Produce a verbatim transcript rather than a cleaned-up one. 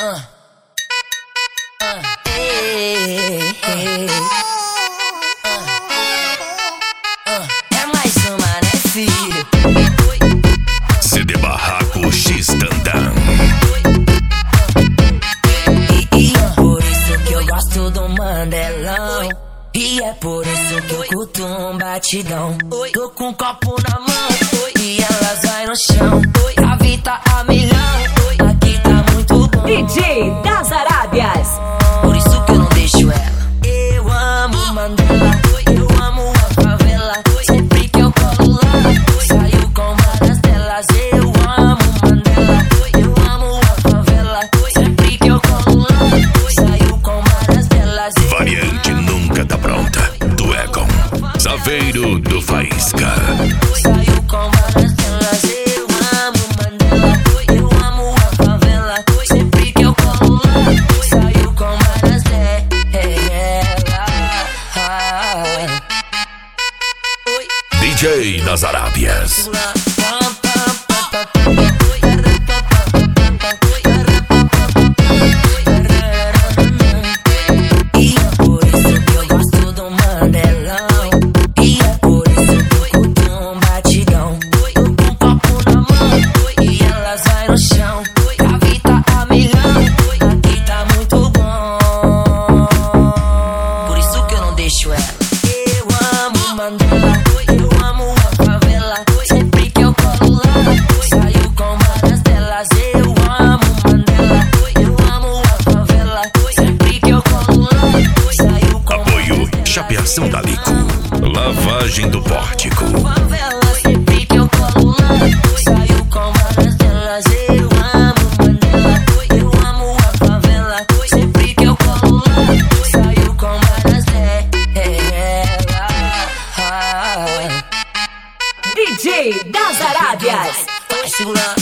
Uh, uh, ei, ei, uh, uh, é mais uma, né, filho? C D Barraco X Tandam. E, e é por isso que eu gosto do Mandelão. E é por isso que eu curto um batidão. Tô com um copo na mão e elas vai no chão. A vida a milhão, aqui tá muito bom. D J das Arábias. Por isso que eu não deixo ela. Eu amo Mandela, eu amo a favela. Sempre que eu colo lá, saio com várias telas. Eu amo Mandela, eu amo a favela. Sempre que eu colo lá, saio com várias telas. Variante nunca tá pronta. Do Egon, Saveiro do Faísca. Saio com várias telas. Eu amo Mandela, eu amo a favela. Sempre que eu colo lá, saio com várias telas. D J das Arábias. E é por isso que eu gosto do Mandelão. E é por isso que eu curto um batidão. Tô com um copo na mão e elas vai no chão. A vida a milhão, aqui tá muito bom. Por isso que eu não deixo ela. Eu amo Mandela, eu amo a favela. Sempre que eu colo lá, saio com várias telas. Eu amo Mandela, eu amo a favela. Sempre que eu colo lá, saio com Apoio várias telas. Chapeação da Lico. Lavagem do Pórtico. Favela, sempre que eu colo lá, saio com várias telas. Eu amo Mandela, eu amo a favela. Sempre que eu colo lá, saio com várias telas. D J das Arábias. Fácil lá.